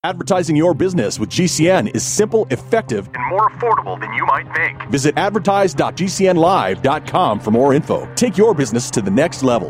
Advertising your business with GCN is simple, effective, and more affordable than you might think. Visit advertise.gcnlive.com for more info. Take your business to the next level.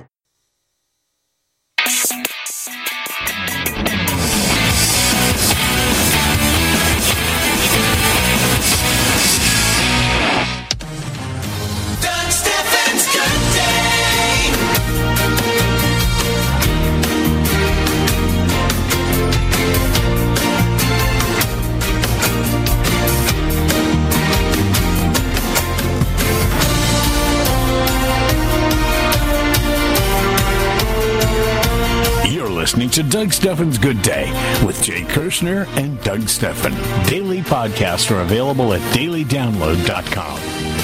Listening to Doug Stephan's Good Day with Jay Kirshner and Doug Stephan. Daily podcasts are available at dailydownload.com.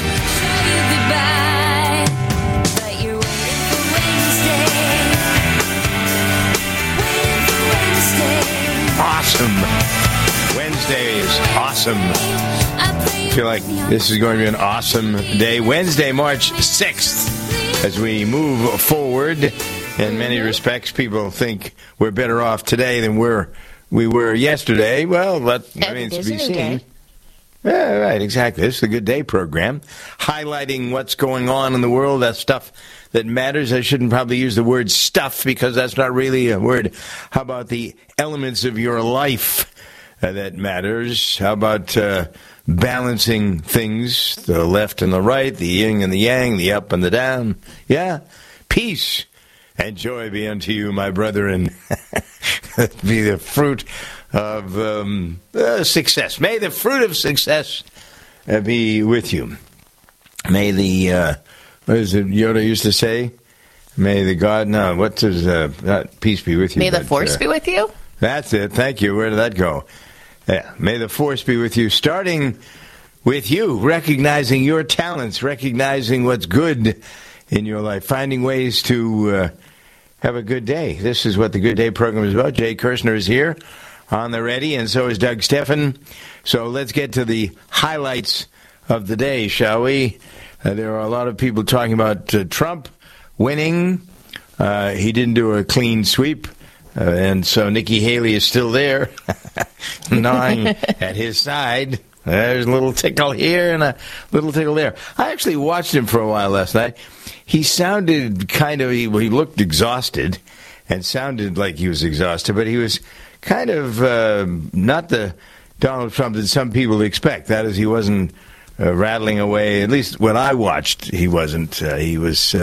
Awesome. Wednesday is awesome. I feel like this is going to be an awesome day. Wednesday, March 6th, as we move forward. In many respects, people think we're better off today than we were yesterday. Well, that remains to be seen. Yeah, right, exactly. This is the Good Day program, highlighting what's going on in the world, that stuff that matters. I shouldn't probably use the word stuff because that's not really a word. How about the elements of your life that matters? How about balancing things, the left and the right, the yin and the yang, the up and the down? Yeah, peace. And joy be unto you, my brethren. Be the fruit of success. May the fruit of success be with you. May the, what is it Yoda used to say? May the God, no, what does, not peace be with you. May the force be with you? That's it. Thank you. Where did that go? Yeah. May the force be with you. Starting with you, recognizing your talents, recognizing what's good in your life, finding ways to have a good day. This is what the Good Day program is about. Jay Kirshner is here on the ready, and so is Doug Stephan. So let's get to the highlights of the day, shall we? There are a lot of people talking about Trump winning. He didn't do a clean sweep, and so Nikki Haley is still there, gnawing at his side. There's a little tickle here and a little tickle there. I actually watched him for a while last night. He sounded he looked exhausted and sounded like he was exhausted, but he was kind of not the Donald Trump that some people expect. That is, he wasn't rattling away. At least when I watched, he wasn't. He was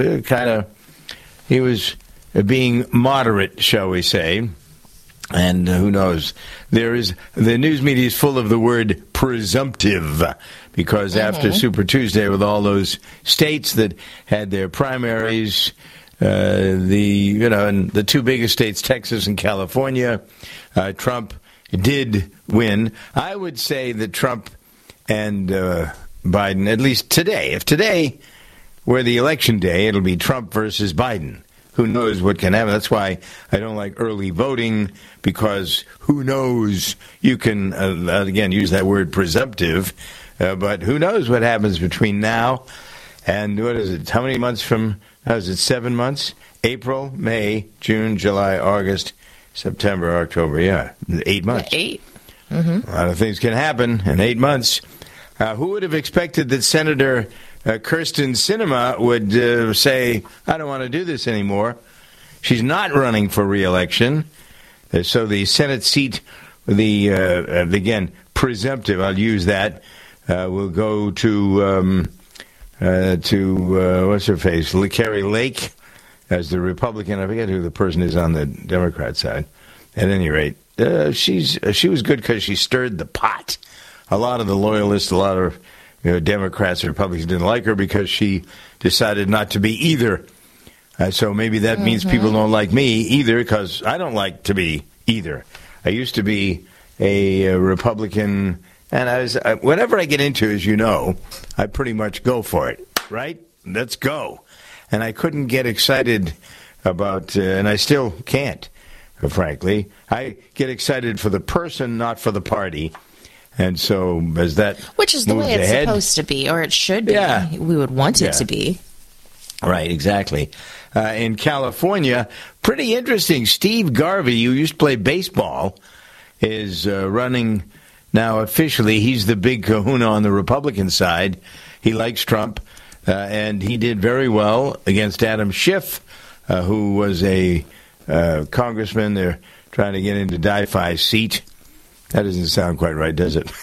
he was being moderate, shall we say. And who knows? The news media is full of the word presumptive, because after Super Tuesday, with all those states that had their primaries, and the two biggest states, Texas and California, Trump did win. I would say that Trump and Biden, at least today, if today were the election day, it'll be Trump versus Biden. Who knows what can happen? That's why I don't like early voting, because who knows? You can, again, use that word presumptive, but who knows what happens between now and, what is it, how many months from, 7 months? April, May, June, July, August, September, October, 8 months. 8. Mm-hmm. A lot of things can happen in 8 months. Who would have expected that Senator Kyrsten Sinema would say, I don't want to do this anymore? She's not running for re-election. So the Senate seat, again, presumptive, I'll use that, will go to what's her face, Carrie Lake, as the Republican. I forget who the person is on the Democrat side. At any rate, she was good because she stirred the pot. A lot of the loyalists, a lot of Democrats and Republicans didn't like her because she decided not to be either. So maybe that means people don't like me either, because I don't like to be either. I used to be a Republican, and whatever I get into, as you know, I pretty much go for it, right? Let's go. And I couldn't get excited about, and I still can't, frankly. I get excited for the person, not for the party. And so as that Which is the way it's ahead, supposed to be, or it should be. Yeah. We would want it to be. Right, exactly. In California, pretty interesting. Steve Garvey, who used to play baseball, is running now officially. He's the big kahuna on the Republican side. He likes Trump, and he did very well against Adam Schiff, who was a congressman. They're trying to get into Di-Fi's seat. That doesn't sound quite right, does it?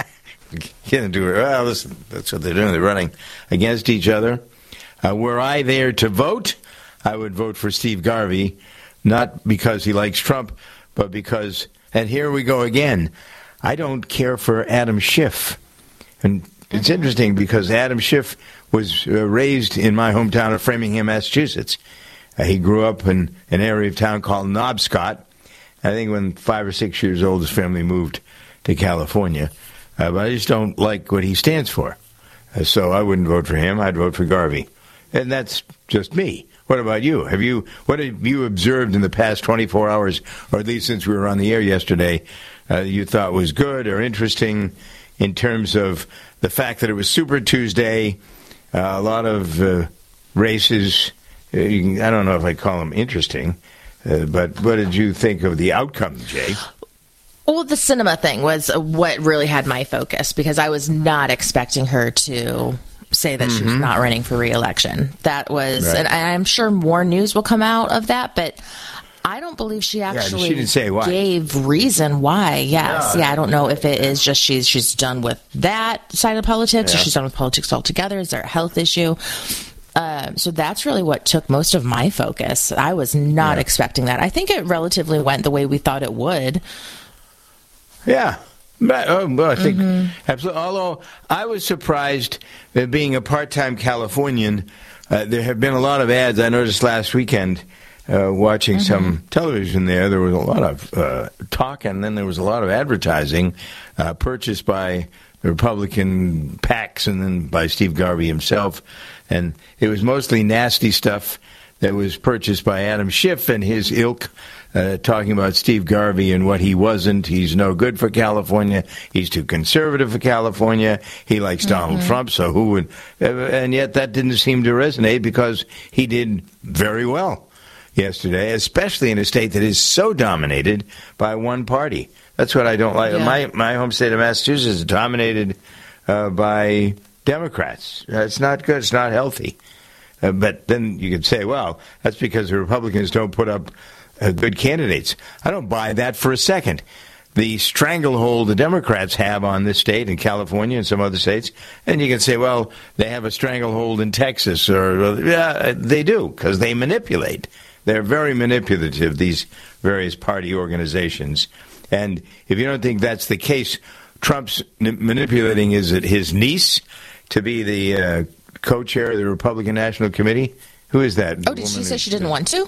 Can't do it. Well, listen, that's what they're doing. They're running against each other. Were I there to vote, I would vote for Steve Garvey, not because he likes Trump, but because, and here we go again, I don't care for Adam Schiff. And it's interesting because Adam Schiff was raised in my hometown of Framingham, Massachusetts. He grew up in an area of town called Knobscot. I think when 5 or 6 years old, his family moved to California. But I just don't like what he stands for. So I wouldn't vote for him. I'd vote for Garvey. And that's just me. What about you? What have you observed in the past 24 hours, or at least since we were on the air yesterday, you thought was good or interesting in terms of the fact that it was Super Tuesday, a lot of races. I don't know if I call them interesting, but what did you think of the outcome, Jay? Well, the cinema thing was what really had my focus, because I was not expecting her to say that she was not running for re-election. That was, right. And I'm sure more news will come out of that, but I don't believe she actually she didn't say why. Gave reason why. Yes. Yeah, I don't know if it is just she's done with that side of politics, or she's done with politics altogether. Is there a health issue? So that's really what took most of my focus. I was not expecting that. I think it relatively went the way we thought it would. Yeah. Well, I think absolutely. Although I was surprised that being a part-time Californian, there have been a lot of ads. I noticed last weekend watching some television there was a lot of talk, and then there was a lot of advertising purchased by the Republican PACs and then by Steve Garvey himself. And it was mostly nasty stuff that was purchased by Adam Schiff and his ilk, talking about Steve Garvey and what he wasn't. He's no good for California. He's too conservative for California. He likes Donald Trump, so who would... And yet that didn't seem to resonate because he did very well yesterday, especially in a state that is so dominated by one party. That's what I don't like. Yeah. My home state of Massachusetts is dominated by Democrats. It's not good. It's not healthy. But then you could say, well, that's because the Republicans don't put up good candidates. I don't buy that for a second. The stranglehold the Democrats have on this state and California and some other states, and you can say, well, they have a stranglehold in Texas, or yeah, they do, because they manipulate. They're very manipulative, these various party organizations. And if you don't think that's the case, Trump's manipulating his niece to be the co-chair of the Republican National Committee. Who is that? Oh, did she say she didn't want to?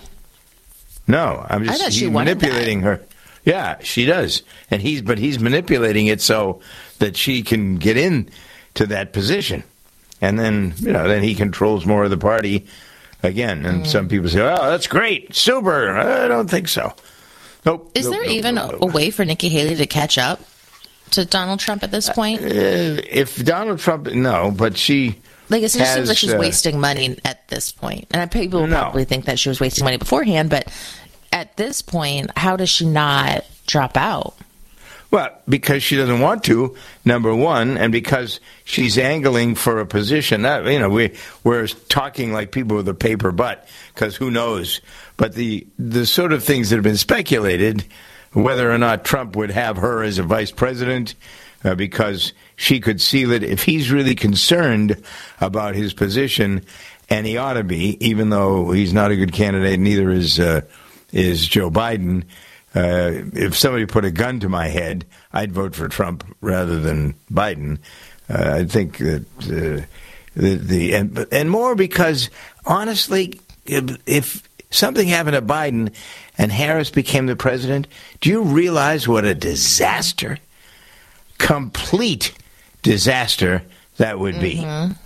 No, I'm just he's manipulating her. Yeah, she does. And he's manipulating it so that she can get in to that position. And then, then he controls more of the party again. And some people say, oh, that's great. Super. I don't think so. Nope. Is there even a way for Nikki Haley to catch up to Donald Trump at this point? If Donald Trump, no, but she... Like, it just seems like she's wasting money at this point. And people probably think that she was wasting money beforehand, but at this point, how does she not drop out? Well, because she doesn't want to, number one, and because she's angling for a position. We're talking like people with a paper butt, because who knows? But the sort of things that have been speculated, whether or not Trump would have her as a vice president, because she could seal it if he's really concerned about his position, and he ought to be, even though he's not a good candidate, neither is Joe Biden. If somebody put a gun to my head, I'd vote for Trump rather than Biden. I think that and more because, honestly, if something happened to Biden and Harris became the president, do you realize what a disaster, complete disaster that would be?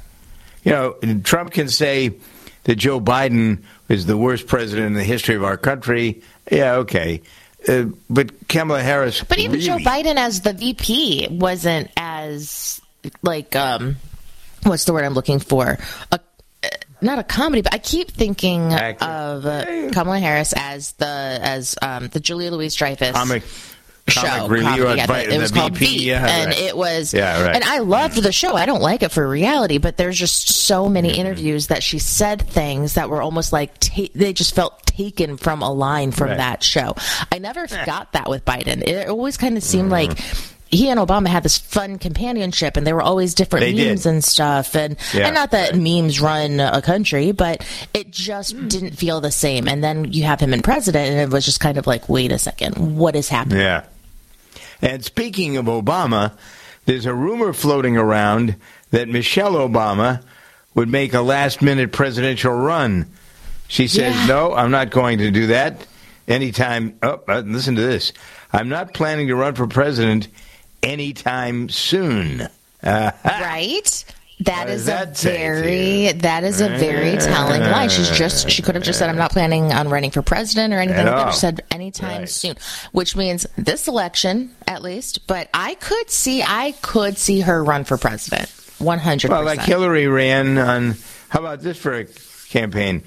Trump can say that Joe Biden is the worst president in the history of our country. Yeah, okay. But Kamala Harris... But even Joe Biden as the VP wasn't as, what's the word I'm looking for? Not a comedy, but I keep thinking of Kamala Harris as the Julia Louis-Dreyfus. show. Relief, It was called Veep, and it was. And I loved the show. I don't like it for reality, but there's just so many interviews that she said things that were almost like they just felt taken from a line from that show. I never got that with Biden. It always kind of seemed like he and Obama had this fun companionship, and there were always different memes and stuff. And not that memes run a country, but it just didn't feel the same. And then you have him in president, and it was just kind of like, wait a second, what is happening? Yeah. And speaking of Obama, there's a rumor floating around that Michelle Obama would make a last-minute presidential run. She says, no, I'm not going to do that anytime. Listen to this. I'm not planning to run for president anytime soon. Right? That is a very telling line. She could have just said, I'm not planning on running for president or anything like that. She said anytime soon, which means this election at least, but I could see her run for president 100%. Well, like Hillary ran on, how about this for a campaign?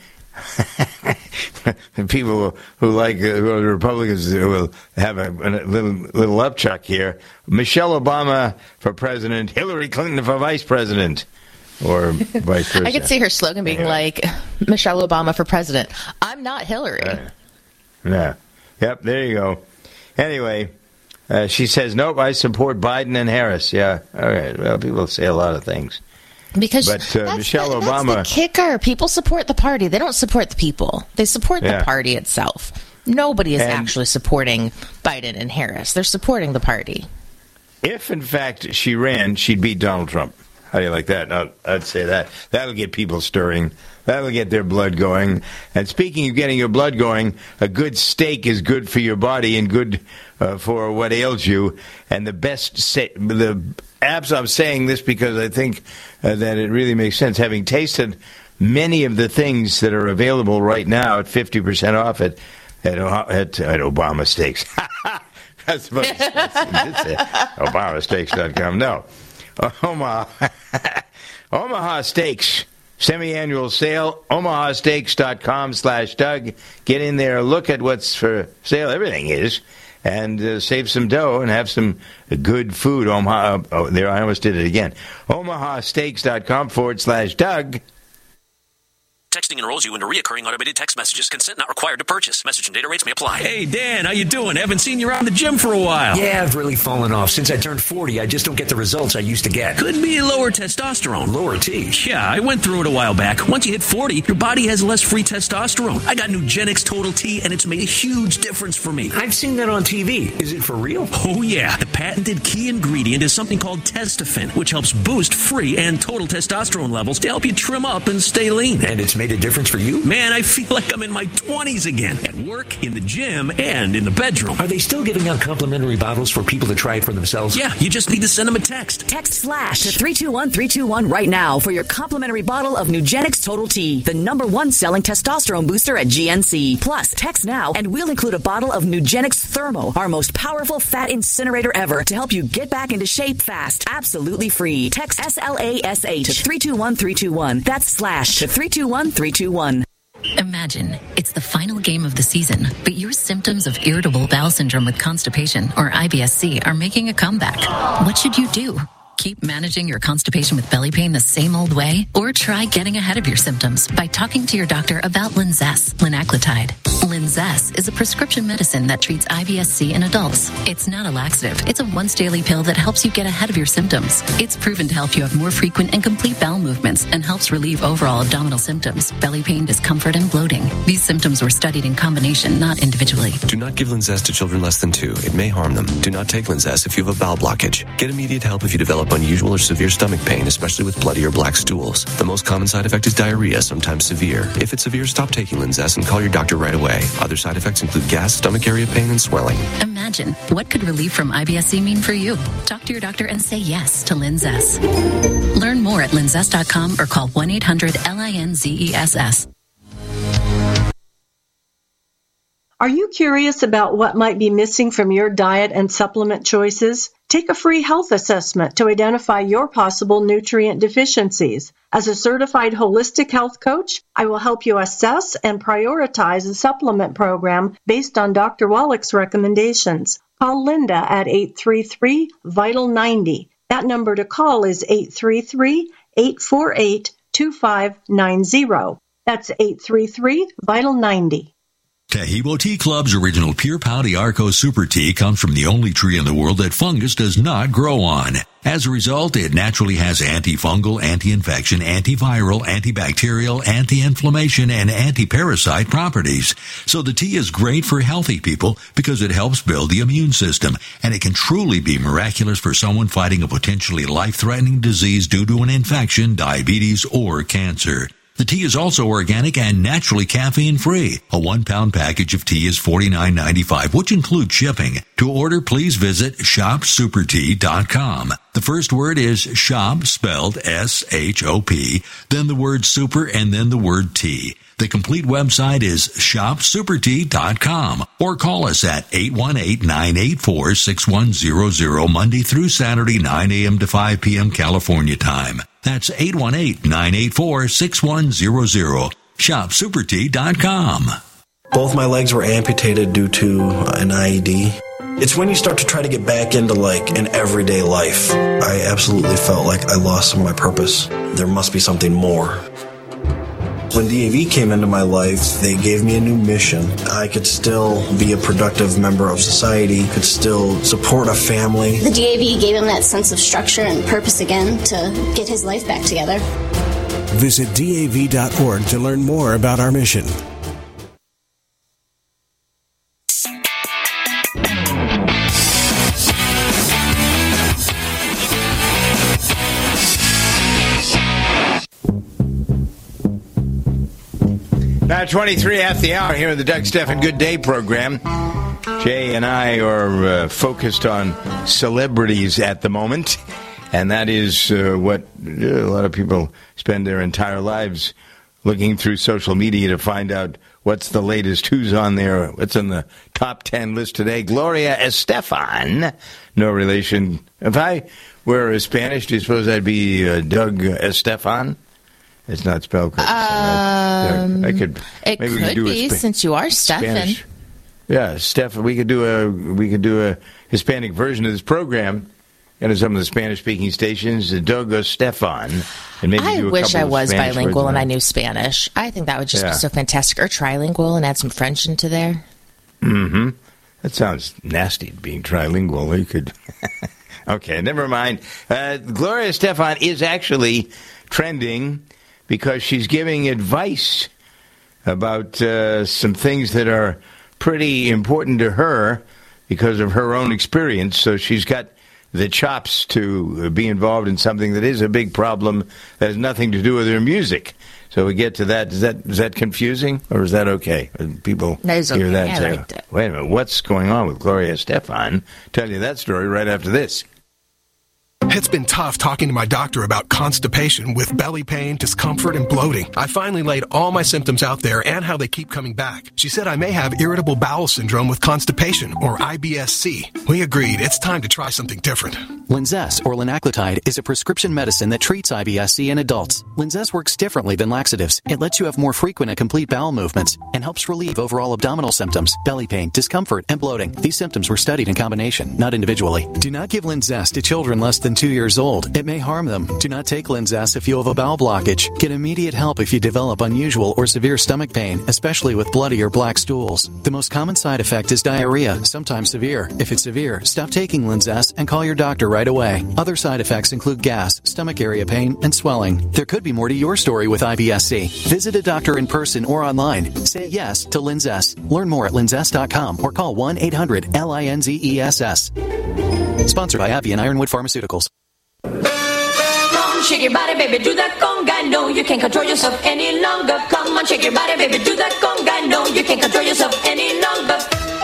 People who like the Republicans will have a little upchuck here. Michelle Obama for president, Hillary Clinton for vice president, or vice versa. I could see her slogan being like, Michelle Obama for president. I'm not Hillary. Yeah. Yep, there you go. Anyway, she says, nope, I support Biden and Harris. Yeah, all right. Well, people say a lot of things. Because Michelle Obama, that's the kicker. People support the party. They don't support the people. They support the party itself. Nobody is actually supporting Biden and Harris. They're supporting the party. If, in fact, she ran, she'd beat Donald Trump. How do you like that? I'd say that. That'll get people stirring. That'll get their blood going. And speaking of getting your blood going, a good steak is good for your body and good for what ails you. And I'm saying this because I think that it really makes sense. Having tasted many of the things that are available right now at 50% off at Obama Steaks. That's what ObamaSteaks.com. No. Omaha Steaks. Semi-annual sale, omahasteaks.com/Doug. Get in there, look at what's for sale. Everything is. And save some dough and have some good food. There, I almost did it again. omahasteaks.com/Doug. Texting enrolls you into reoccurring automated text messages. Consent not required to purchase. Message and data rates may apply. Hey, Dan, how you doing? Haven't seen you around the gym for a while. Yeah, I've really fallen off. Since I turned 40, I just don't get the results I used to get. Could be lower testosterone. Lower T? Yeah, I went through it a while back. Once you hit 40, your body has less free testosterone. I got Nugenix Total T, and it's made a huge difference for me. I've seen that on TV. Is it for real? Oh, yeah. The patented key ingredient is something called Testofen, which helps boost free and total testosterone levels to help you trim up and stay lean. And it's made a difference for you? Man, I feel like I'm in my 20s again. At work, in the gym, and in the bedroom. Are they still giving out complimentary bottles for people to try it for themselves? Yeah, you just need to send them a text. Text SLASH to 321-321 right now for your complimentary bottle of Nugenix Total T, the #1 selling testosterone booster at GNC. Plus, text now and we'll include a bottle of Nugenix Thermo, our most powerful fat incinerator ever, to help you get back into shape fast. Absolutely free. Text SLASH to 321-321. That's SLASH to 321-321. Imagine it's the final game of the season, but your symptoms of irritable bowel syndrome with constipation, or IBS-C, are making a comeback. What should you do? Keep managing your constipation with belly pain the same old way? Or try getting ahead of your symptoms by talking to your doctor about Linzess, linaclotide. Linzess is a prescription medicine that treats IBS-C in adults. It's not a laxative. It's a once-daily pill that helps you get ahead of your symptoms. It's proven to help you have more frequent and complete bowel movements and helps relieve overall abdominal symptoms, belly pain, discomfort, and bloating. These symptoms were studied in combination, not individually. Do not give Linzess to children less than 2. It may harm them. Do not take Linzess if you have a bowel blockage. Get immediate help if you develop unusual or severe stomach pain, especially with bloody or black stools. The most common side effect is diarrhea, sometimes severe. If it's severe, stop taking Linzess and call your doctor right away. Other side effects include gas, stomach area pain, and swelling. Imagine, what could relief from IBS-C mean for you? Talk to your doctor and say yes to Linzess. Learn more at linzess.com or call 1-800-LINZESS. Are you curious about what might be missing from your diet and supplement choices? Take a free health assessment to identify your possible nutrient deficiencies. As a certified holistic health coach, I will help you assess and prioritize a supplement program based on Dr. Wallach's recommendations. Call Linda at 833-VITAL-90. That number to call is 833-848-2590. That's 833-VITAL-90. Taheebo Tea Club's original Pure Pau Arco Super Tea comes from the only tree in the world that fungus does not grow on. As a result, it naturally has antifungal, anti-infection, antiviral, antibacterial, anti-inflammation, and anti-parasite properties. So the tea is great for healthy people because it helps build the immune system, and it can truly be miraculous for someone fighting a potentially life-threatening disease due to an infection, diabetes, or cancer. The tea is also organic and naturally caffeine-free. A 1-pound package of tea is $49.95, which includes shipping. To order, please visit shopsupertea.com. The first word is shop, spelled S-H-O-P, then the word super, and then the word tea. The complete website is shopsupertea.com, or call us at 818-984-6100 Monday through Saturday, 9 a.m. to 5 p.m. California time. That's 818-984-6100. Shopsupertea.com. Both my legs were amputated due to an IED. It's when you start to try to get back into an everyday life. I absolutely felt like I lost some of my purpose. There must be something more. When DAV came into my life, they gave me a new mission. I could still be a productive member of society, could still support a family. The DAV gave him that sense of structure and purpose again to get his life back together. Visit DAV.org to learn more about our mission. Now 23 after the hour here in the Doug Stephan Good Day program. Jay and I are focused on celebrities at the moment, and that is what a lot of people spend their entire lives looking through social media to find out what's the latest, who's on there, what's on the top 10 list today. Gloria Estefan, no relation. If I were Spanish, do you suppose I'd be Doug Estefan? It's not spelled correct. I could. It maybe could be since you are Stephan. Yeah, Stephan. We could do a Hispanic version of this program, and some of the Spanish-speaking stations, Doug Estefan, and maybe I do a wish couple I of was Spanish bilingual words and I knew Spanish. I think that would just be so fantastic. Or trilingual and add some French into there. Mm-hmm. That sounds nasty, being trilingual. You could. Okay, never mind. Gloria Estefan is actually trending because she's giving advice about some things that are pretty important to her because of her own experience. So she's got the chops to be involved in something that is a big problem that has nothing to do with her music. So we get to that. Is that confusing, or is that okay? People hear that and say, wait a minute, what's going on with Gloria Estefan? Tell you that story right after this. It's been tough talking to my doctor about constipation with belly pain, discomfort, and bloating. I finally laid all my symptoms out there and how they keep coming back. She said I may have irritable bowel syndrome with constipation, or IBS-C. We agreed it's time to try something different. Linzess, or linaclotide, is a prescription medicine that treats IBS-C in adults. Linzess works differently than laxatives. It lets you have more frequent and complete bowel movements and helps relieve overall abdominal symptoms, belly pain, discomfort, and bloating. These symptoms were studied in combination, not individually. Do not give Linzess to children less than 2 years old. It may harm them. Do not take Linzess if you have a bowel blockage. Get immediate help if you develop unusual or severe stomach pain, especially with bloody or black stools. The most common side effect is diarrhea, sometimes severe. If it's severe, stop taking Linzess and call your doctor right away. Other side effects include gas, stomach area pain, and swelling. There could be more to your story with IBS-C. Visit a doctor in person or online. Say yes to Linzess. Learn more at linzess.com or call 1-800-LINZESS. Sponsored by AbbVie and Ironwood Pharmaceuticals. Come on, shake your body, baby, do that conga. No, you can't control yourself any longer. Come on, shake your body, baby, do that conga. No, you can't control yourself any longer.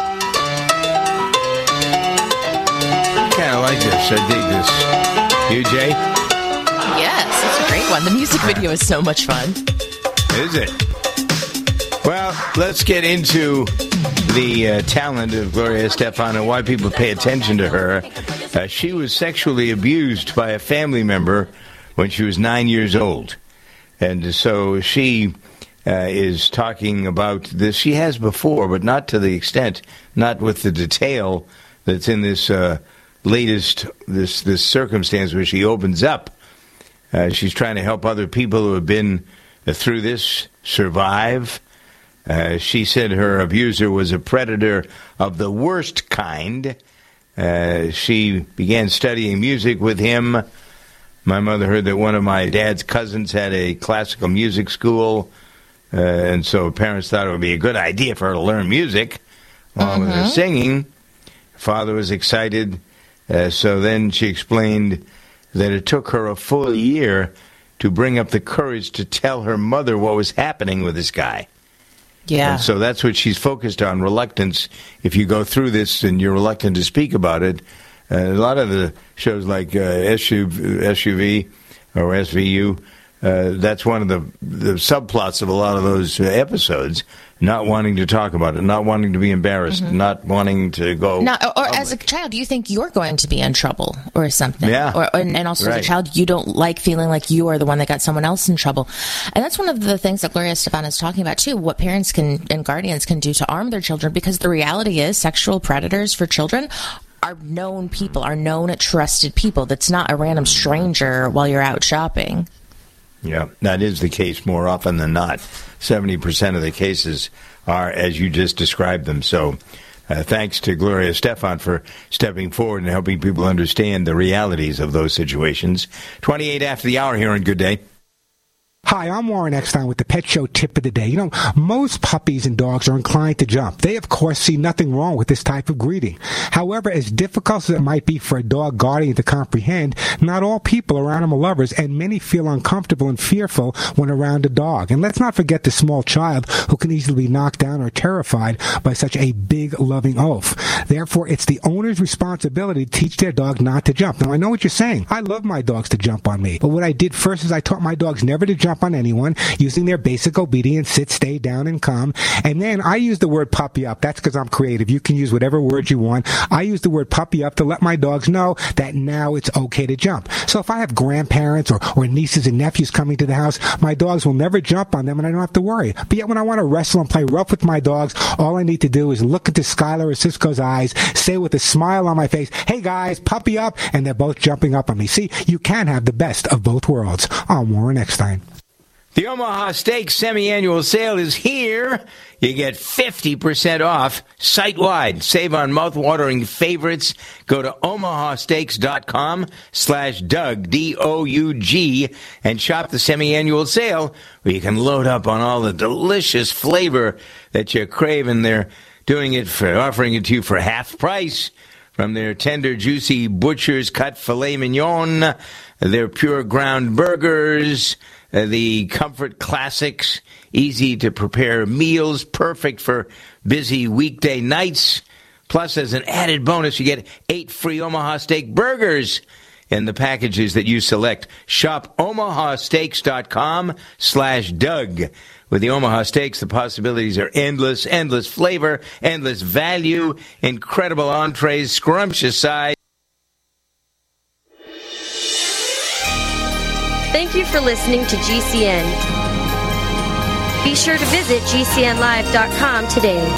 I kind of like this. I dig this. You, Jay? Yes, it's a great one. The music video is so much fun. Is it? Well, let's get into the talent of Gloria Estefan and why people pay attention to her. She was sexually abused by a family member when she was 9 years old. And so she is talking about this. She has before, but not to the extent, not with the detail that's in this latest this circumstance where she opens up. She's trying to help other people who have been through this survive. She said her abuser was a predator of the worst kind. She began studying music with him. My mother heard that one of my dad's cousins had a classical music school, and so parents thought it would be a good idea for her to learn music along with her singing. Father was excited, so then she explained that it took her a full year to bring up the courage to tell her mother what was happening with this guy. Yeah. And so that's what she's focused on, reluctance. If you go through this and you're reluctant to speak about it, a lot of the shows like SUV or SVU, that's one of the subplots of a lot of those episodes, not wanting to talk about it, not wanting to be embarrassed, not wanting to go. Now, or as a child, you think you're going to be in trouble or something. Yeah. And also as a child, you don't like feeling like you are the one that got someone else in trouble. And that's one of the things that Gloria Estefan is talking about, too, what parents can and guardians can do to arm their children, because the reality is sexual predators for children are known people, are known trusted people. That's not a random stranger while you're out shopping. Yeah, that is the case more often than not. 70% of the cases are as you just described them. So thanks to Gloria Estefan for stepping forward and helping people understand the realities of those situations. 28 after the hour here on Good Day. Hi, I'm Warren Eckstein with the Pet Show Tip of the Day. You know, most puppies and dogs are inclined to jump. They, of course, see nothing wrong with this type of greeting. However, as difficult as it might be for a dog guardian to comprehend, not all people are animal lovers, and many feel uncomfortable and fearful when around a dog. And let's not forget the small child who can easily be knocked down or terrified by such a big, loving oaf. Therefore, it's the owner's responsibility to teach their dog not to jump. Now, I know what you're saying. I love my dogs to jump on me. But what I did first is I taught my dogs never to jump on anyone, using their basic obedience, sit, stay down, and come. And then I use the word puppy up. That's because I'm creative. You can use whatever word you want. I use the word puppy up to let my dogs know that now it's okay to jump. So if I have grandparents or nieces and nephews coming to the house, my dogs will never jump on them and I don't have to worry. But yet when I want to wrestle and play rough with my dogs, all I need to do is look into Skylar or Cisco's eyes, say with a smile on my face, "Hey guys, puppy up," and they're both jumping up on me. See, you can have the best of both worlds. I'm Warren Eckstein. The Omaha Steaks semi-annual sale is here. You get 50% off site-wide. Save on mouth-watering favorites. Go to omahasteaks.com/Doug, D-O-U-G, and shop the semi-annual sale where you can load up on all the delicious flavor that you crave, and they're offering it to you for half price. From their tender, juicy butcher's cut filet mignon, their pure ground burgers, the comfort classics, easy to prepare meals, perfect for busy weekday nights. Plus, as an added bonus, you get 8 free Omaha Steak burgers in the packages that you select. Shop omahasteaks.com/Doug. With the Omaha Steaks, the possibilities are endless. Endless flavor, endless value, incredible entrees, scrumptious sides. Thank you for listening to GCN. Be sure to visit GCNlive.com today.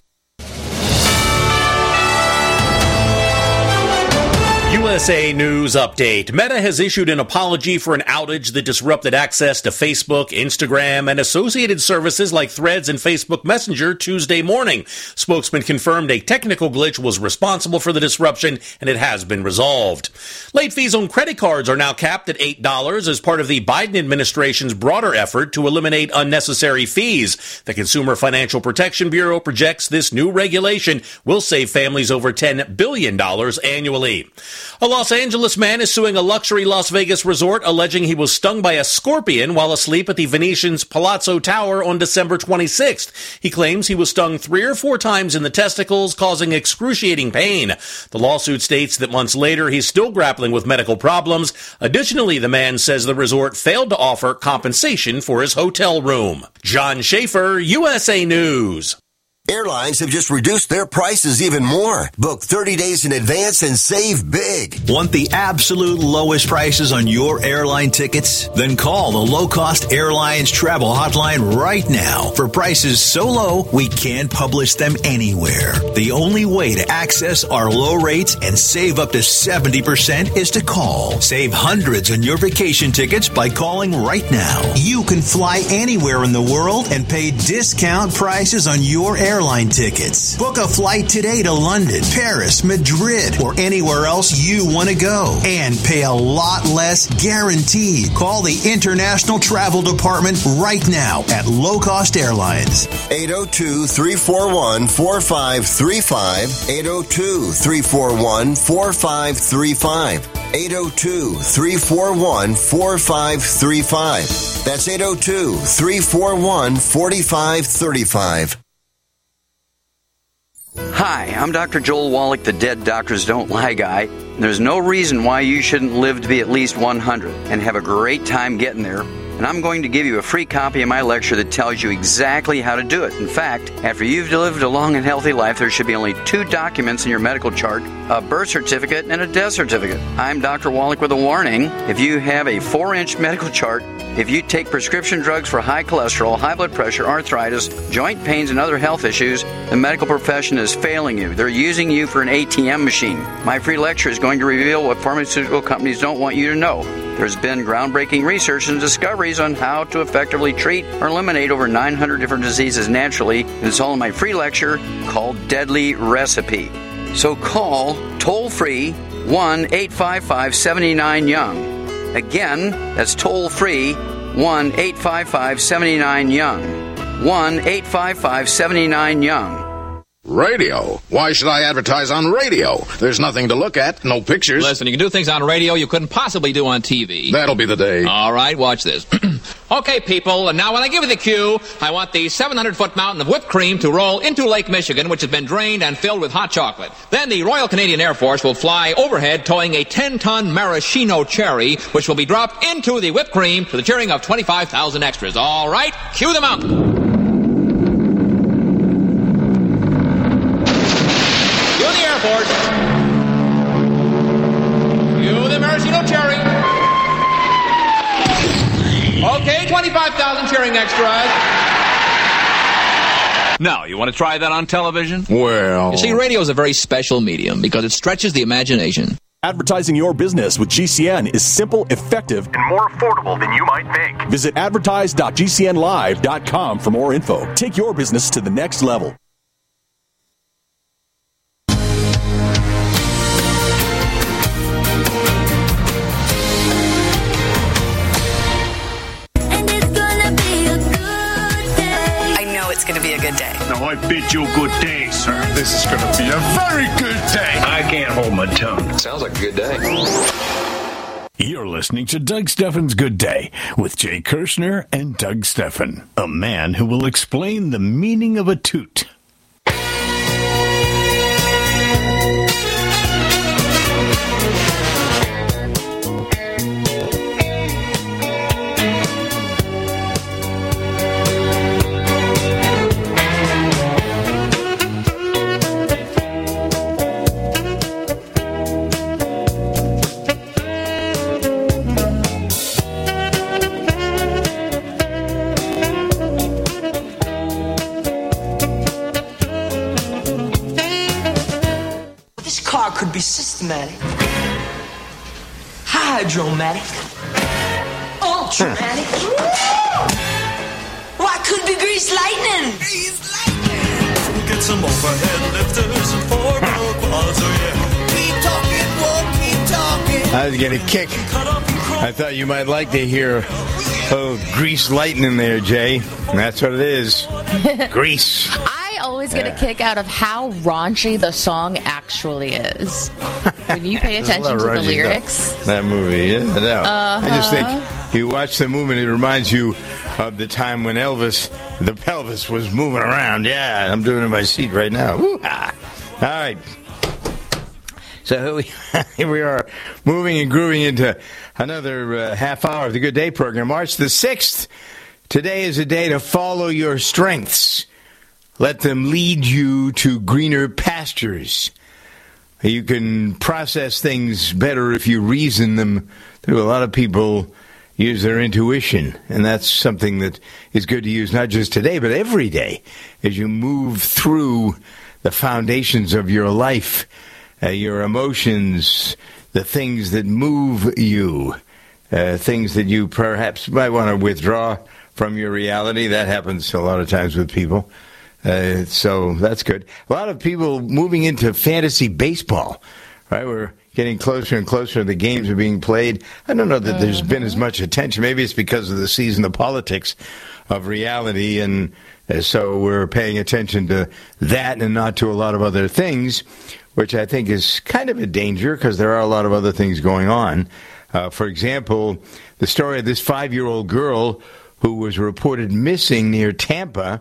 USA News Update. Meta has issued an apology for an outage that disrupted access to Facebook, Instagram, and associated services like Threads and Facebook Messenger Tuesday morning. Spokesman confirmed a technical glitch was responsible for the disruption, and it has been resolved. Late fees on credit cards are now capped at $8 as part of the Biden administration's broader effort to eliminate unnecessary fees. The Consumer Financial Protection Bureau projects this new regulation will save families over $10 billion annually. A Los Angeles man is suing a luxury Las Vegas resort alleging he was stung by a scorpion while asleep at the Venetian's Palazzo Tower on December 26th. He claims he was stung 3 or 4 times in the testicles, causing excruciating pain. The lawsuit states that months later he's still grappling with medical problems. Additionally, the man says the resort failed to offer compensation for his hotel room. John Schaefer, USA News. Airlines have just reduced their prices even more. Book 30 days in advance and save big. Want the absolute lowest prices on your airline tickets? Then call the Low Cost Airlines Travel Hotline right now for prices so low we can't publish them anywhere. The only way to access our low rates and save up to 70% is to call. Save hundreds on your vacation tickets by calling right now. You can fly anywhere in the world and pay discount prices on your airline tickets. Book a flight today to London, Paris, Madrid, or anywhere else you want to go and pay a lot less guaranteed. Call the International Travel Department right now at Low Cost Airlines. 802-341-4535. 802-341-4535. 802-341-4535. That's 802-341-4535. Hi, I'm Dr. Joel Wallach, the Dead Doctors Don't Lie guy. There's no reason why you shouldn't live to be at least 100 and have a great time getting there. And I'm going to give you a free copy of my lecture that tells you exactly how to do it. In fact, after you've lived a long and healthy life, there should be only 2 documents in your medical chart, a birth certificate and a death certificate. I'm Dr. Wallach with a warning. If you have a 4-inch medical chart, if you take prescription drugs for high cholesterol, high blood pressure, arthritis, joint pains, and other health issues, the medical profession is failing you. They're using you for an ATM machine. My free lecture is going to reveal what pharmaceutical companies don't want you to know. There's been groundbreaking research and discoveries on how to effectively treat or eliminate over 900 different diseases naturally. And it's all in my free lecture called Deadly Recipe. So call toll-free 1-855-79-YOUNG. Again, that's toll-free 1-855-79-YOUNG. 1-855-79-YOUNG. Radio? Why should I advertise on radio? There's nothing to look at, no pictures. Listen, you can do things on radio you couldn't possibly do on TV. That'll be the day. All right, watch this. Okay, people, and now when I give you the cue, I want the 700-foot mountain of whipped cream to roll into Lake Michigan, which has been drained and filled with hot chocolate. Then the Royal Canadian Air Force will fly overhead towing a 10-ton maraschino cherry, which will be dropped into the whipped cream to the cheering of 25,000 extras. All right, cue the mountain. You the maraschino cherry. Okay, 25,000 cheering extras. Now, you want to try that on television? Well... You see, radio is a very special medium because it stretches the imagination. Advertising your business with GCN is simple, effective, and more affordable than you might think. Visit advertise.gcnlive.com for more info. Take your business to the next level. It's going to be a good day. No, I bid you a good day, sir. This is going to be a very good day. I can't hold my tongue. Sounds like a good day. You're listening to Doug Steffen's Good Day with Jay Kirshner and Doug Steffen, a man who will explain the meaning of a toot. Could be systematic, hydromatic, ultramatic. Why could be grease lightning? Get some overhead lifters and 4 quads, oh yeah. Keep talking, won't keep talking. I was getting a kick. I thought you might like to hear grease lightning there, Jay. And that's what it is. Grease. I always get a kick out of how raunchy the song actually is. When you pay attention to the lyrics. That movie, yeah. No. I just think you watch the movie, it reminds you of the time when Elvis, the pelvis, was moving around. Yeah, I'm doing it in my seat right now. Woo-ha. All right. So here we are, moving and grooving into another half hour of the Good Day program. March the 6th. Today is a day to follow your strengths. let them lead you to greener pastures. You can process things better if you reason them through. A lot of people use their intuition, and that's something that is good to use not just today, but every day as you move through the foundations of your life, your emotions, the things that move you, things that you perhaps might want to withdraw from your reality. That happens a lot of times with people. So that's good. A lot of people moving into fantasy baseball, right? We're getting closer and closer. The games are being played. I don't know that there's been as much attention. Maybe it's because of the season of politics of reality, and so we're paying attention to that and not to a lot of other things, which I think is kind of a danger because there are a lot of other things going on. For example, the story of this 5-year-old girl who was reported missing near Tampa.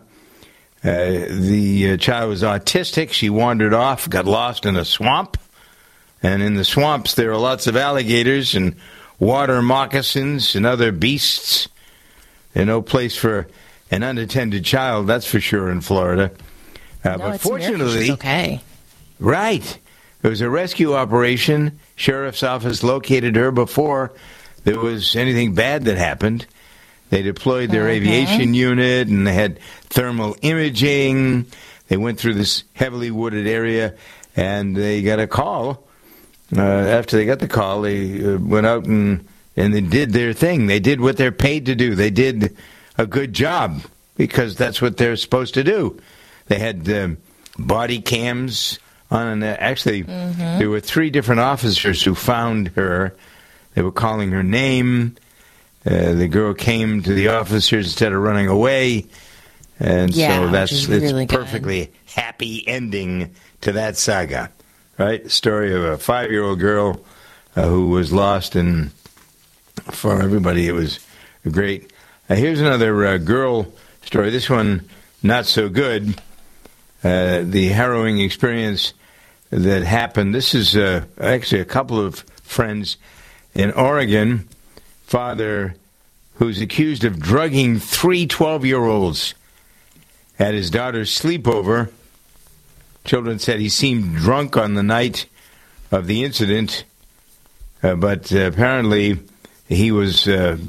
The child was autistic. She wandered off, got lost in a swamp. And in the swamps, there are lots of alligators and water moccasins and other beasts. There's no place for an unattended child, that's for sure, in Florida. But fortunately, okay. Right. It was a rescue operation. Sheriff's office located her before there was anything bad that happened. They deployed their aviation unit, and they had thermal imaging. They went through this heavily wooded area, and they got a call. After they got the call, they went out and they did their thing. They did what they're paid to do. They did a good job because that's what they're supposed to do. They had body cams on. Actually, there were 3 different officers who found her. They were calling her name. The girl came to the officers instead of running away. And so it's really perfectly happy ending to that saga, right? Story of a 5-year-old girl who was lost, and for everybody it was great. Here's another girl story. This one, not so good. The harrowing experience that happened. This is actually a couple of friends in Oregon. Father who's accused of drugging 3 12-year-olds at his daughter's sleepover. Children said he seemed drunk on the night of the incident, but apparently he was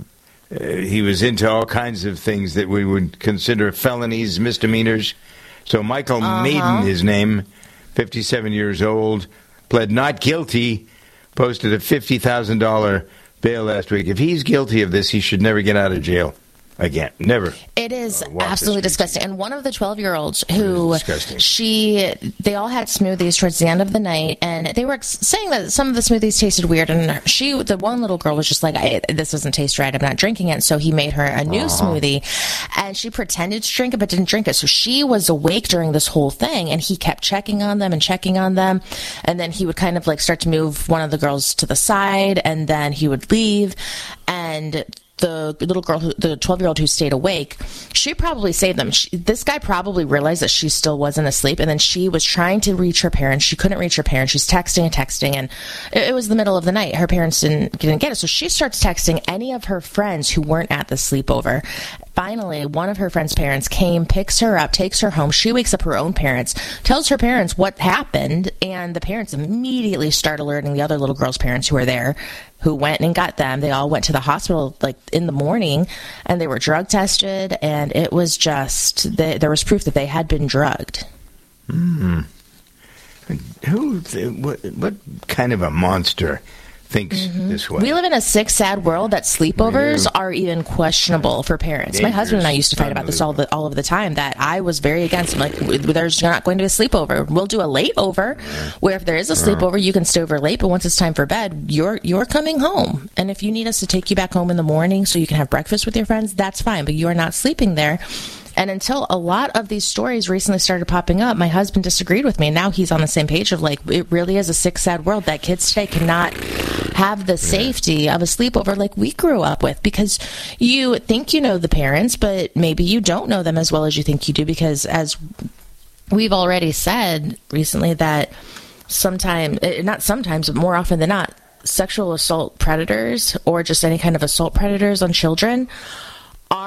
into all kinds of things that we would consider felonies, misdemeanors. So Michael Maiden, his name, 57 years old, pled not guilty, posted a $50,000 bail last week. If he's guilty of this, he should never get out of jail again. Never. It is absolutely disgusting. And one of the 12-year-olds who they all had smoothies towards the end of the night, and they were saying that some of the smoothies tasted weird, and the one little girl was just like, this doesn't taste right, I'm not drinking it. So he made her a new smoothie, and she pretended to drink it but didn't drink it. So she was awake during this whole thing, and he kept checking on them, and then he would kind of like start to move one of the girls to the side, and then he would leave, and the little girl, the 12-year-old who stayed awake, she probably saved them. This guy probably realized that she still wasn't asleep, and then she was trying to reach her parents. She couldn't reach her parents. She's texting, and it was the middle of the night. Her parents didn't get it, so she starts texting any of her friends who weren't at the sleepover. Finally, one of her friend's parents came, picks her up, takes her home. She wakes up her own parents, tells her parents what happened, and the parents immediately start alerting the other little girl's parents who were there, who went and got them. They all went to the hospital like in the morning, and they were drug tested, and it was just, there was proof that they had been drugged. What kind of a monster thinks this way? We live in a sick, sad world that sleepovers are even questionable for parents. My husband and I used to fight about this all of the time, that I was very against. I'm like, there's not going to be a sleepover. We'll do a late over, where if there is a sleepover, you can stay over late, but once it's time for bed, you're coming home. And if you need us to take you back home in the morning so you can have breakfast with your friends, that's fine, but you are not sleeping there. And until a lot of these stories recently started popping up, my husband disagreed with me. Now he's on the same page of like, it really is a sick, sad world that kids today cannot have the safety of a sleepover like we grew up with, because you think you know the parents, but maybe you don't know them as well as you think you do, because as we've already said recently that not sometimes, but more often than not, sexual assault predators or just any kind of assault predators on children are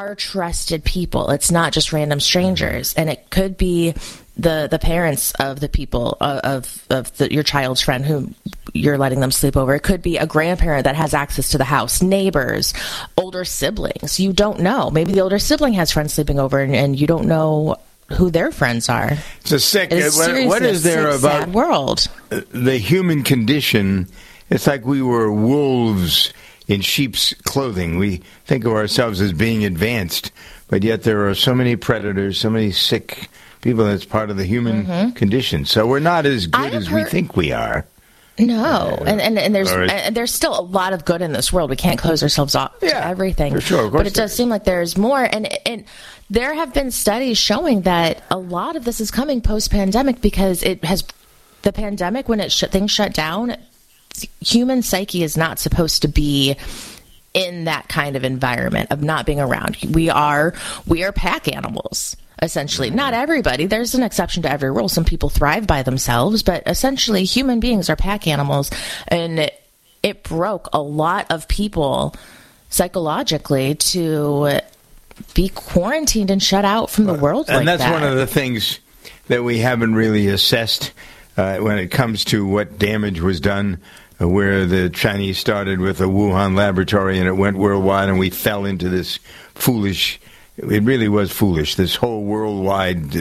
are trusted people. It's not just random strangers, and it could be the parents of the people your child's friend who you're letting them sleep over. It could be a grandparent that has access to the house, neighbors, older siblings. You don't know. Maybe the older sibling has friends sleeping over, and you don't know who their friends are. It's a sick. What is there about sad world? The human condition? It's like we were wolves in sheep's clothing. We think of ourselves as being advanced, but yet there are so many predators, so many sick people. That's part of the human condition. So we're not as good as we think we are. No, and there's still a lot of good in this world. We can't close ourselves off to everything. For sure, of course. But it does seem like there's more, and there have been studies showing that a lot of this is coming post-pandemic because the pandemic, when things shut down, human psyche is not supposed to be in that kind of environment of not being around. We are pack animals. Essentially, not everybody. There's an exception to every rule. Some people thrive by themselves, but essentially human beings are pack animals, and it broke a lot of people psychologically to be quarantined and shut out from the world. And that's one of the things that we haven't really assessed when it comes to what damage was done, where the Chinese started with a Wuhan laboratory and it went worldwide, and we fell into this foolish. It really was foolish. This whole worldwide,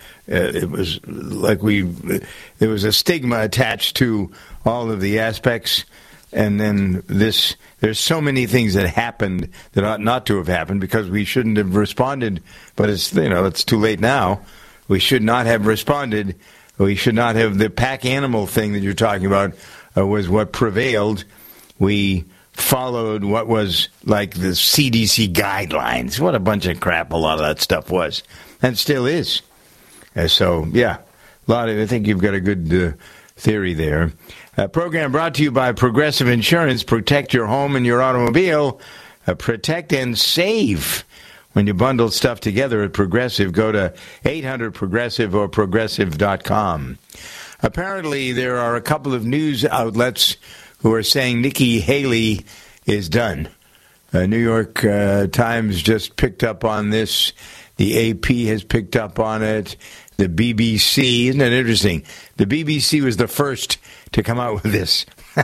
it was like there was a stigma attached to all of the aspects, and then there's so many things that happened that ought not to have happened because we shouldn't have responded. But it's too late now. We should not have responded. We should not have the pack animal thing that you're talking about was what prevailed. We followed what was like the CDC guidelines. What a bunch of crap a lot of that stuff was, and still is. So, yeah, I think you've got a good theory there. Program brought to you by Progressive Insurance. Protect your home and your automobile. Protect and save. When you bundle stuff together at Progressive, go to 800-PROGRESSIVE or Progressive.com. Apparently, there are a couple of news outlets who are saying Nikki Haley is done. New York Times just picked up on this. The AP has picked up on it. The BBC. Isn't it interesting? The BBC was the first to come out with this.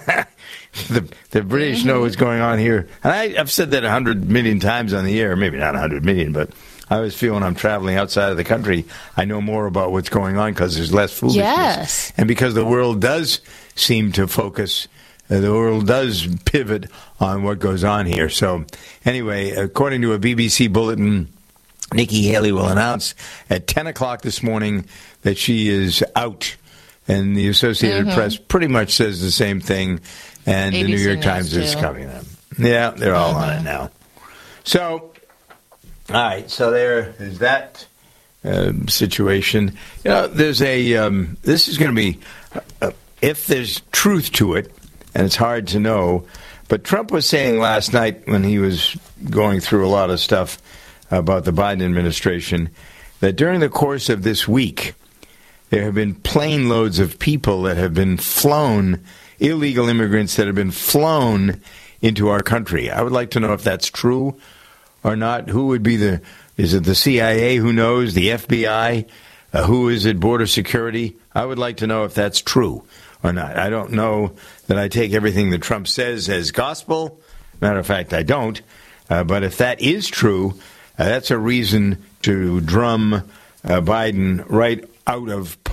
The British know what's going on here. And I've said that 100 million times on the air. Maybe not 100 million, but I always feel when I'm traveling outside of the country, I know more about what's going on because there's less foolishness. Yes. And because the world does seem to focus, the world does pivot on what goes on here. So anyway, according to a BBC bulletin, Nikki Haley will announce at 10 o'clock this morning that she is out. And the Associated Press pretty much says the same thing. And the New York Times is covering them. Yeah, they're all on it now. So, all right. So there is that situation. There's this is going to be, if there's truth to it, and it's hard to know, but Trump was saying last night when he was going through a lot of stuff about the Biden administration that during the course of this week, there have been plane loads of people that have been flown, illegal immigrants that have been flown into our country. I would like to know if that's true or not. Who would be is it the CIA? Who knows? The FBI? Who is it? Border Security? I would like to know if that's true or not. I don't know that I take everything that Trump says as gospel. Matter of fact, I don't. But if that is true, that's a reason to drum Biden right out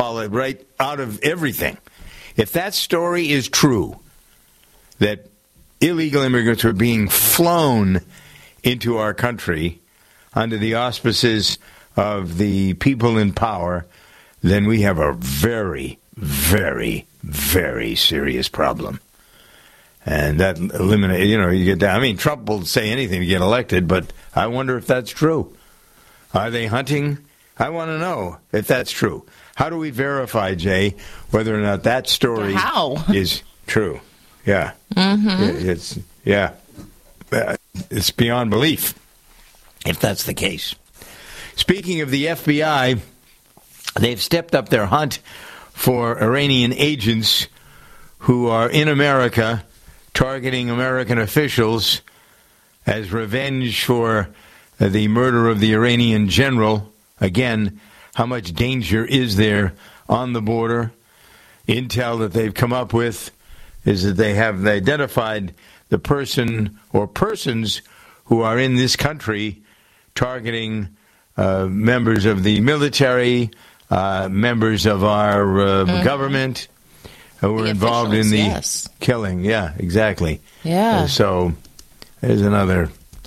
of everything. If that story is true, that illegal immigrants are being flown into our country under the auspices of the people in power, then we have a very, very, very serious problem. And that eliminates, you get down. I mean, Trump will say anything to get elected, but I wonder if that's true. Are they hunting? I want to know if that's true. How do we verify, Jay, whether or not that story is true? Yeah. Mm-hmm. It's beyond belief if that's the case. Speaking of the FBI, they've stepped up their hunt for Iranian agents who are in America targeting American officials as revenge for the murder of the Iranian general. Again, how much danger is there on the border? Intel that they've come up with is that they have identified the person or persons who are in this country targeting members of the military, members of our government who were involved in the killing. Yeah, exactly. Yeah. So there's another.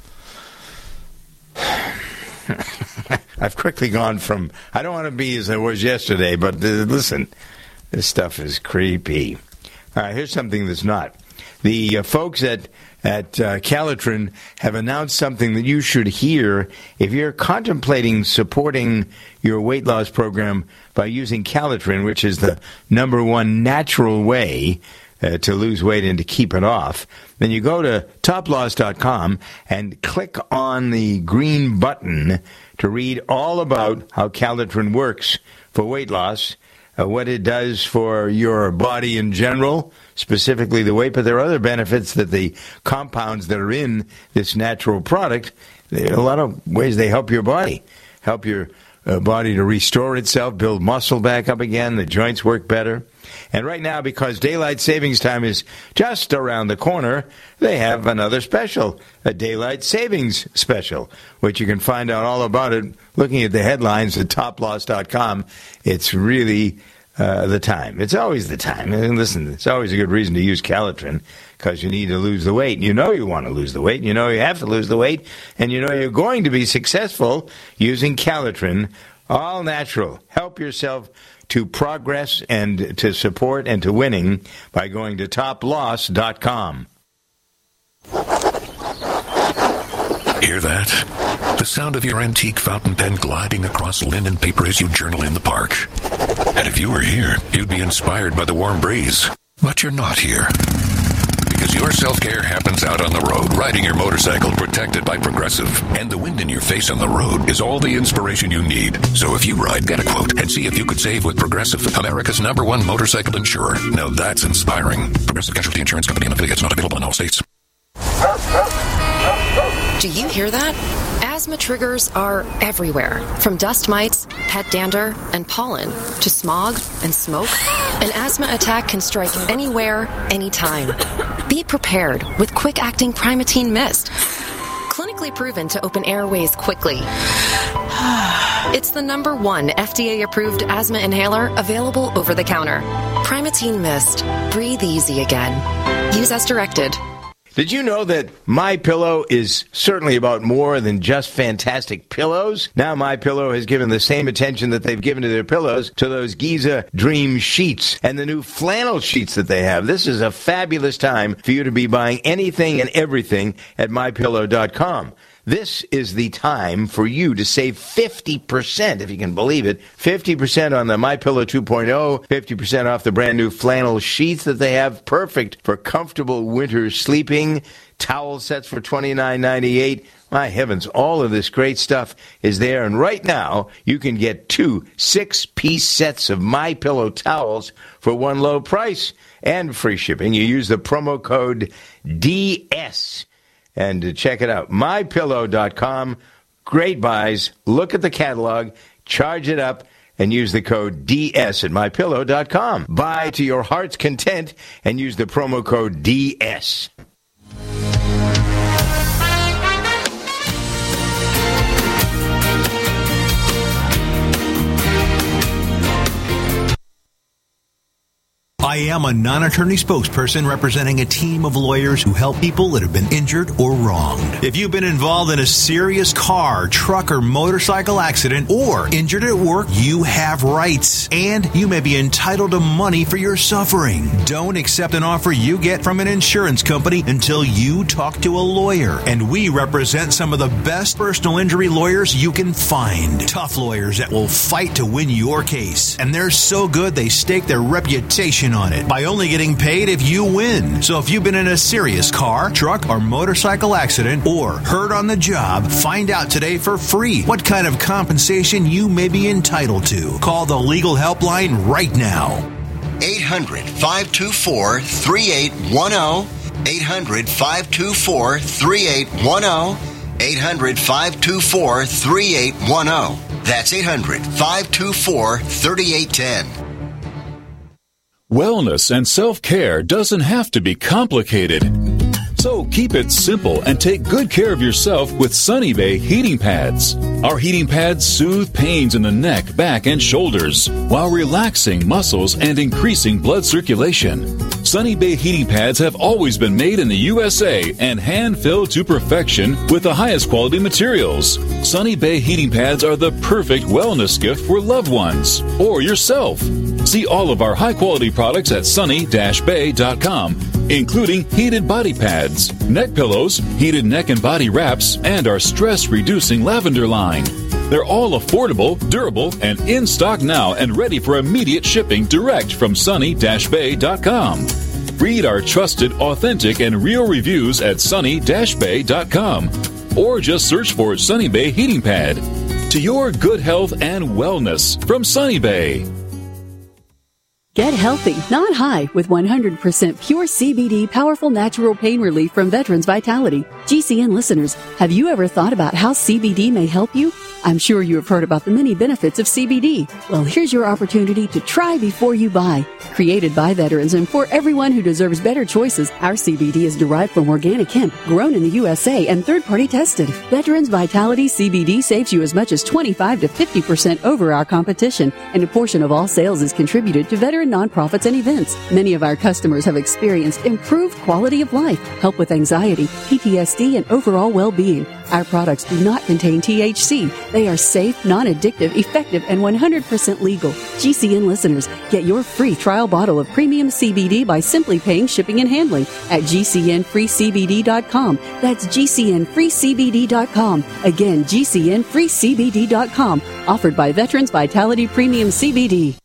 I've quickly gone from, I don't want to be as I was yesterday, but listen, this stuff is creepy. All right, here's something that's not. The folks at Calitrin have announced something that you should hear if you're contemplating supporting your weight loss program by using Calitrin, which is the number one natural way to lose weight and to keep it off. Then you go to toploss.com and click on the green button to read all about how Calitrin works for weight loss, what it does for your body in general, specifically the weight, but there are other benefits that the compounds that are in this natural product, there are a lot of ways they help your body to restore itself, build muscle back up again, the joints work better. And right now, because daylight savings time is just around the corner, they have another special, a daylight savings special, which you can find out all about it looking at the headlines at toploss.com. It's really the time. It's always the time. And listen, it's always a good reason to use Calitrin because you need to lose the weight. You know you want to lose the weight. You know you have to lose the weight. And you know you're going to be successful using Calitrin, all natural. Help yourself to progress and to support and to winning by going to toploss.com. Hear that? The sound of your antique fountain pen gliding across linen paper as you journal in the park. And if you were here, you'd be inspired by the warm breeze. But you're not here. Because your self-care happens out on the road, riding your motorcycle protected by Progressive. And the wind in your face on the road is all the inspiration you need. So if you ride, get a quote and see if you could save with Progressive, America's #1 motorcycle insurer. Now that's inspiring. Progressive Casualty Insurance Company and affiliates, not available in all states. Do you hear that? Asthma triggers are everywhere, from dust mites, pet dander, and pollen, to smog and smoke. An asthma attack can strike anywhere, anytime. Be prepared with quick-acting Primatene Mist. Clinically proven to open airways quickly. It's the #1 FDA-approved asthma inhaler available over the counter. Primatene Mist. Breathe easy again. Use as directed. Did you know that MyPillow is certainly about more than just fantastic pillows? Now MyPillow has given the same attention that they've given to their pillows to those Giza Dream sheets and the new flannel sheets that they have. This is a fabulous time for you to be buying anything and everything at MyPillow.com. This is the time for you to save 50%, if you can believe it, 50% on the MyPillow 2.0, 50% off the brand new flannel sheets that they have, perfect for comfortable winter sleeping, towel sets for $29.98. My heavens, all of this great stuff is there. And right now, you can get 2 6-piece sets of MyPillow towels for one low price and free shipping. You use the promo code DS. And check it out, MyPillow.com. Great buys. Look at the catalog, charge it up, and use the code DS at MyPillow.com. Buy to your heart's content and use the promo code DS. I am a non-attorney spokesperson representing a team of lawyers who help people that have been injured or wronged. If you've been involved in a serious car, truck, or motorcycle accident or injured at work, you have rights, and you may be entitled to money for your suffering. Don't accept an offer you get from an insurance company until you talk to a lawyer, and we represent some of the best personal injury lawyers you can find. Tough lawyers that will fight to win your case, and they're so good they stake their reputation on it by only getting paid if you win. So if you've been in a serious car, truck, or motorcycle accident or hurt on the job, find out today for free what kind of compensation you may be entitled to. Call the legal helpline right now. 800-524-3810. 800-524-3810. 800-524-3810. That's 800-524-3810. Wellness and self-care doesn't have to be complicated. So keep it simple and take good care of yourself with Sunny Bay heating pads. Our heating pads soothe pains in the neck, back, and shoulders while relaxing muscles and increasing blood circulation. Sunny Bay heating pads have always been made in the USA and hand-filled to perfection with the highest quality materials. Sunny Bay heating pads are the perfect wellness gift for loved ones or yourself. See all of our high-quality products at sunny-bay.com, including heated body pads, neck pillows, heated neck and body wraps, and our stress-reducing lavender line. They're all affordable, durable, and in stock now and ready for immediate shipping direct from sunny-bay.com. Read our trusted, authentic, and real reviews at sunny-bay.com or just search for Sunny Bay Heating Pad. To your good health and wellness from Sunny Bay. Get healthy, not high, with 100% pure CBD powerful natural pain relief from Veterans Vitality. GCN listeners, have you ever thought about how CBD may help you? I'm sure you have heard about the many benefits of CBD. Well, here's your opportunity to try before you buy. Created by veterans and for everyone who deserves better choices, our CBD is derived from organic hemp, grown in the USA and third-party tested. Veterans Vitality CBD saves you as much as 25 to 50% over our competition, and a portion of all sales is contributed to veteran nonprofits and events. Many of our customers have experienced improved quality of life, help with anxiety, PTSD, and overall well-being. Our products do not contain THC. They are safe, non-addictive, effective, and 100% legal. GCN listeners, get your free trial bottle of premium CBD by simply paying shipping and handling at GCNFreeCBD.com. That's GCNFreeCBD.com. Again, GCNFreeCBD.com. Offered by Veterans Vitality Premium CBD.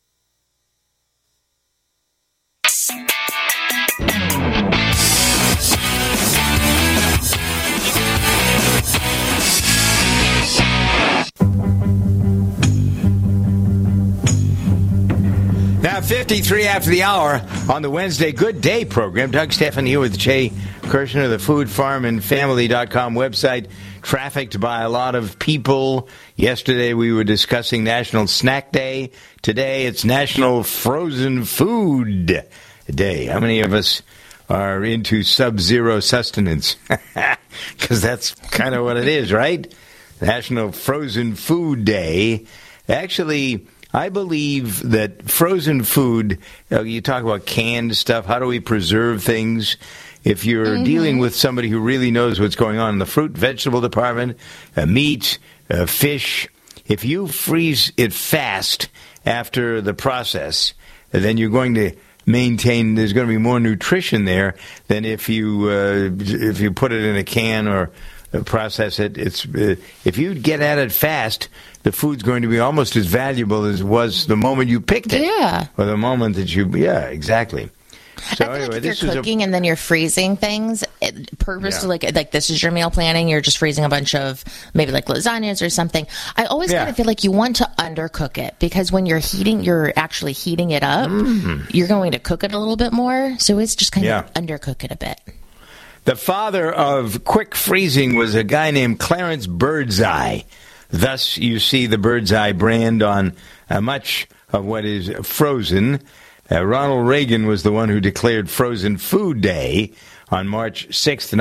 Now, 53 after the hour on the Wednesday Good Day program. Doug Stephan here with Jay Kirshner, the foodfarmandfamily.com website, trafficked by a lot of people. Yesterday we were discussing National Snack Day. Today it's National Frozen Food Day. How many of us are into Sub-Zero sustenance? Because that's kind of what it is, right? National Frozen Food Day. Actually, I believe that frozen food, you talk about canned stuff, how do we preserve things? If you're dealing with somebody who really knows what's going on in the fruit, vegetable department, meat, fish, if you freeze it fast after the process, then you're going to maintain, there's going to be more nutrition there than if you put it in a can or process it. It's if you get at it fast, the food's going to be almost as valuable as it was the moment you picked it. Yeah. Or the moment that you, exactly. So I feel anyway, like if this you're is cooking and then you're freezing things, purposely, like this is your meal planning, you're just freezing a bunch of maybe like lasagnas or something. I always kind of feel like you want to undercook it because when you're actually heating it up, you're going to cook it a little bit more. So it's just kind of undercook it a bit. The father of quick freezing was a guy named Clarence Birdseye. Thus, you see the Birdseye brand on much of what is frozen. Ronald Reagan was the one who declared Frozen Food Day on March 6th,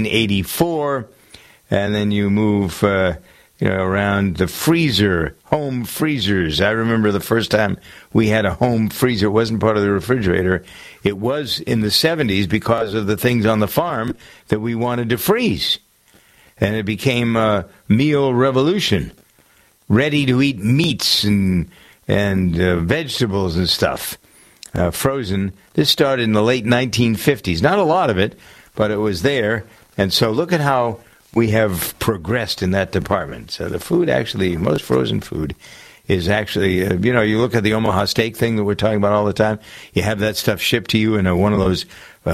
1984. And then you move around the freezer, home freezers. I remember the first time we had a home freezer. It wasn't part of the refrigerator. It was in the 70s because of the things on the farm that we wanted to freeze. And it became a meal revolution. Ready-to-eat meats and vegetables and stuff. Frozen. This started in the late 1950s. Not a lot of it, but it was there. And so look at how we have progressed in that department. So the food actually, most frozen food is actually, you look at the Omaha steak thing that we're talking about all the time. You have that stuff shipped to you in one of those,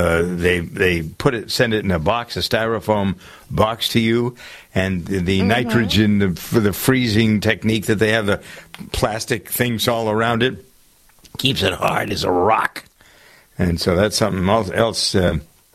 they send it in a box, a styrofoam box to you, and the nitrogen, for the freezing technique that they have, the plastic things all around it, keeps it hard as a rock. And so that's something else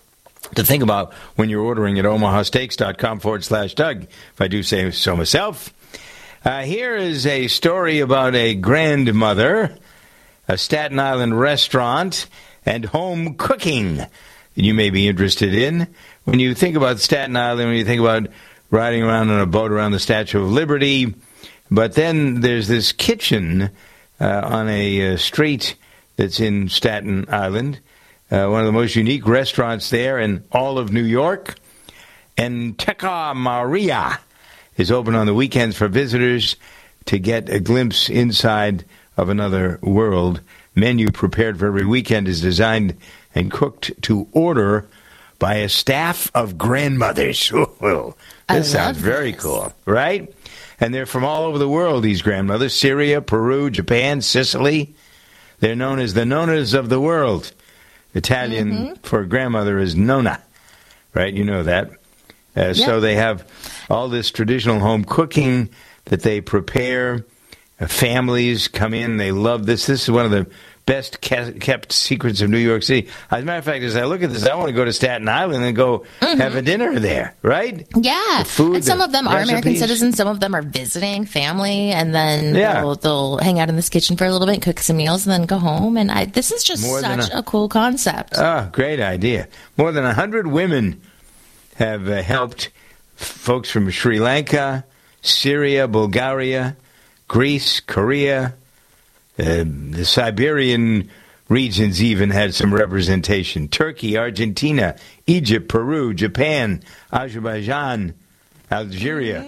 to think about when you're ordering at omahasteaks.com/Doug, if I do say so myself. Here is a story about a grandmother, a Staten Island restaurant, and home cooking you may be interested in. When you think about Staten Island, when you think about riding around on a boat around the Statue of Liberty, but then there's this kitchen on a street that's in Staten Island, one of the most unique restaurants there in all of New York. And Teca Maria is open on the weekends for visitors to get a glimpse inside of another world. Menu prepared for every weekend is designed and cooked to order by a staff of grandmothers. Ooh, this sounds very cool, right? And they're from all over the world, these grandmothers. Syria, Peru, Japan, Sicily. They're known as the Nonas of the world. Italian for grandmother is nonna, right? You know that. So they have all this traditional home cooking that they prepare. Families come in. They love this. This is one of the best kept secrets of New York City. As a matter of fact, as I look at this, I want to go to Staten Island and go have a dinner there, right? Yeah. The food, and some of them are recipes. American citizens. Some of them are visiting family, and then they'll hang out in this kitchen for a little bit, cook some meals, and then go home. And this is just such a cool concept. Oh, great idea. More than 100 women have helped folks from Sri Lanka, Syria, Bulgaria, Greece, Korea. The Siberian regions even had some representation. Turkey, Argentina, Egypt, Peru, Japan, Azerbaijan, Algeria.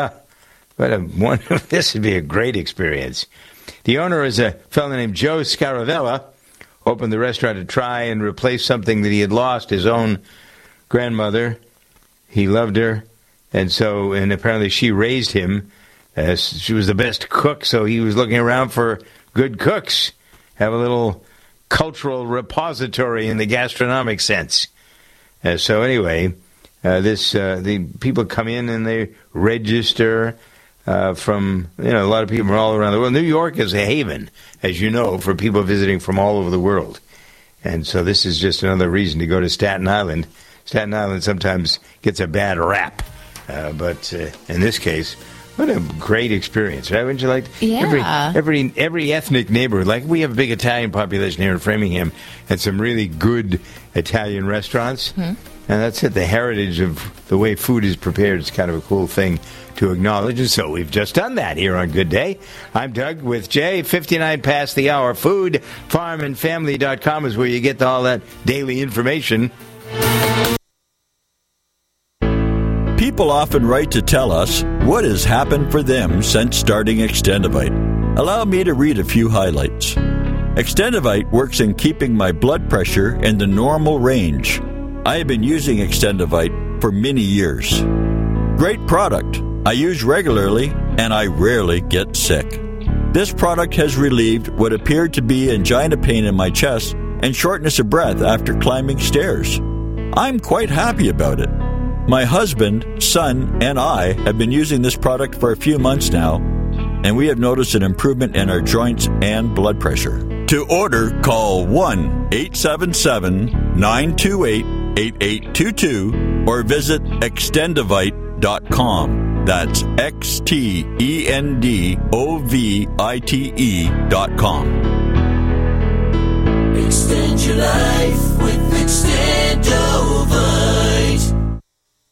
This would be a great experience. The owner is a fellow named Joe Scaravella. Opened the restaurant to try and replace something that he had lost, his own grandmother. He loved her, and apparently she raised him. She was the best cook, so he was looking around for good cooks. Have a little cultural repository in the gastronomic sense. The people come in and they register from, a lot of people from all around the world. New York is a haven, as you know, for people visiting from all over the world. And so this is just another reason to go to Staten Island. Staten Island sometimes gets a bad rap, but in this case, what a great experience, right? Wouldn't you like every ethnic neighborhood? Like we have a big Italian population here in Framingham, and some really good Italian restaurants. And that's it. The heritage of the way food is prepared is kind of a cool thing to acknowledge, and so we've just done that here on Good Day. I'm Doug with Jay. 59 past the hour. FoodFarmandFamily.com is where you get all that daily information. People often write to tell us what has happened for them since starting Extendivite. Allow me to read a few highlights. Extendivite works in keeping my blood pressure in the normal range. I have been using Extendivite for many years. Great product. I use regularly, and I rarely get sick. This product has relieved what appeared to be angina pain in my chest and shortness of breath after climbing stairs. I'm quite happy about it. My husband, son, and I have been using this product for a few months now, and we have noticed an improvement in our joints and blood pressure. To order, call 1-877-928-8822 or visit Extendivite.com. That's XTENDOVITE.com. Extend your life with Extendo.